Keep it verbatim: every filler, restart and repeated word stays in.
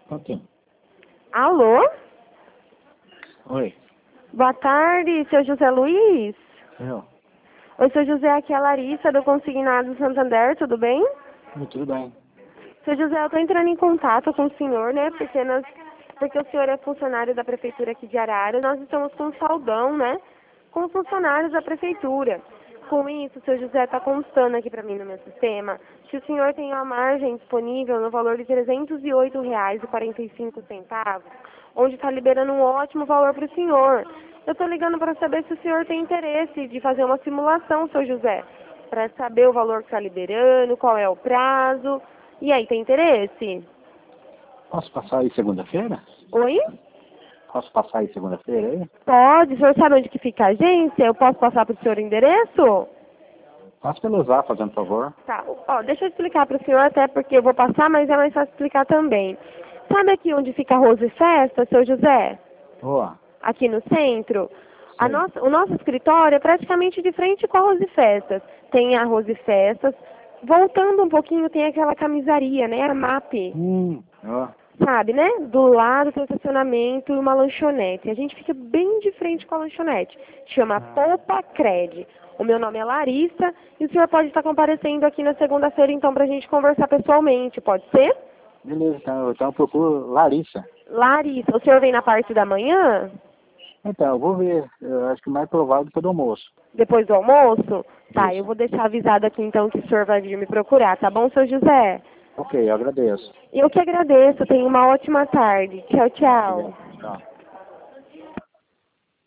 Ok. Alô? Oi. Boa tarde, seu José Luiz? Eu. Oi, seu José, aqui é a Larissa do Consignado Santander, tudo bem? Tudo bem. Seu José, eu estou entrando em contato com o senhor, né, porque, nós, porque o senhor é funcionário da Prefeitura aqui de Arara, nós estamos com um saldão, né, com os funcionários da Prefeitura. Com isso, seu José, está constando aqui para mim no meu sistema que o senhor tem uma margem disponível no valor de trezentos e oito reais e quarenta e cinco centavos, onde está liberando um ótimo valor para o senhor. Eu estou ligando para saber se o senhor tem interesse de fazer uma simulação, seu José, para saber o valor que está liberando, qual é o prazo. E aí, tem interesse? Posso passar aí segunda-feira? Oi? Posso passar aí segunda-feira aí? Pode. O senhor sabe onde que fica a agência? Eu posso passar para o senhor o endereço? Passa pelo Zap, fazendo favor. Tá. Ó, deixa eu explicar para o senhor, até porque eu vou passar, mas é mais fácil explicar também. Sabe aqui onde fica a Rose Festa, seu José? Boa. Aqui no centro? A Sei. nossa, o nosso escritório é praticamente de frente com a Rose Festas. Tem a Rose Festas. Voltando um pouquinho, tem aquela camisaria, né? A M A P. Hum. Ó. Sabe, né? Do lado tem um estacionamento e uma lanchonete. A gente fica bem de frente com a lanchonete. Chama Poupa Cred. O meu nome é Larissa e o senhor pode estar comparecendo aqui na segunda-feira, então, para a gente conversar pessoalmente. Pode ser? Beleza, então, então eu procuro Larissa. Larissa, o senhor vem na parte da manhã? Então, eu vou ver. Eu acho que mais provável depois do almoço. Depois do almoço? Tá, eu Isso. vou deixar avisado aqui, então, que o senhor vai vir me procurar. Tá bom, seu José? Ok, eu agradeço. Eu que agradeço. Tenha uma ótima tarde. Tchau, tchau. Tchau.